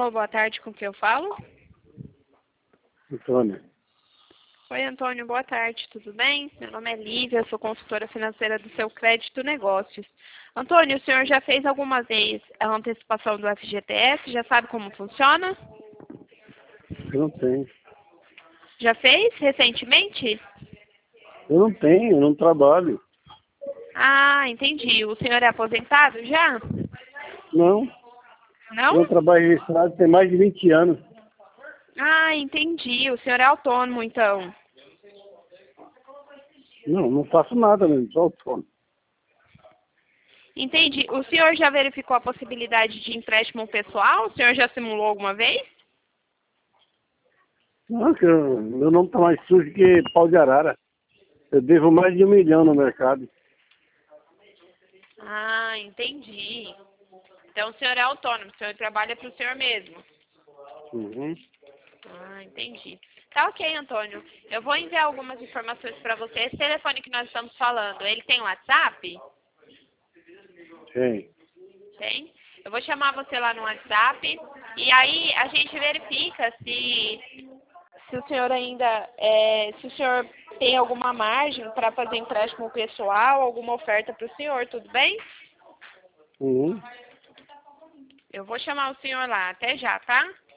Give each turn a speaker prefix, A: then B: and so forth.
A: Alô, boa tarde, com quem eu falo?
B: Antônio.
A: Oi, Antônio, boa tarde, tudo bem? Meu nome é Lívia, eu sou consultora financeira do Seu Crédito Negócios. Antônio, o senhor já fez alguma vez a antecipação do FGTS? Já sabe como funciona?
B: Eu não tenho.
A: Já fez recentemente?
B: Eu não tenho, eu não trabalho.
A: Ah, entendi. O senhor é aposentado já?
B: Não,
A: Não?
B: eu não trabalho registrado tem mais de 20 anos.
A: Ah, entendi. O senhor é autônomo, então.
B: Não, não faço nada mesmo, só autônomo.
A: Entendi. O senhor já verificou a possibilidade de empréstimo pessoal? O senhor já simulou alguma vez?
B: Não, que meu nome está mais sujo que pau de arara. Eu devo mais de 1 milhão no mercado.
A: Ah, entendi. Então o senhor é autônomo, o senhor trabalha para o senhor mesmo.
B: Uhum.
A: Ah, entendi. Tá ok, Antônio. Eu vou enviar algumas informações para você. Esse telefone que nós estamos falando, ele tem WhatsApp?
B: Tem.
A: Tem? Eu vou chamar você lá no WhatsApp e aí a gente verifica se o senhor ainda, se o senhor tem alguma margem para fazer empréstimo pessoal, alguma oferta para o senhor, tudo bem?
B: Uhum.
A: Eu vou chamar o senhor lá. Até já, tá?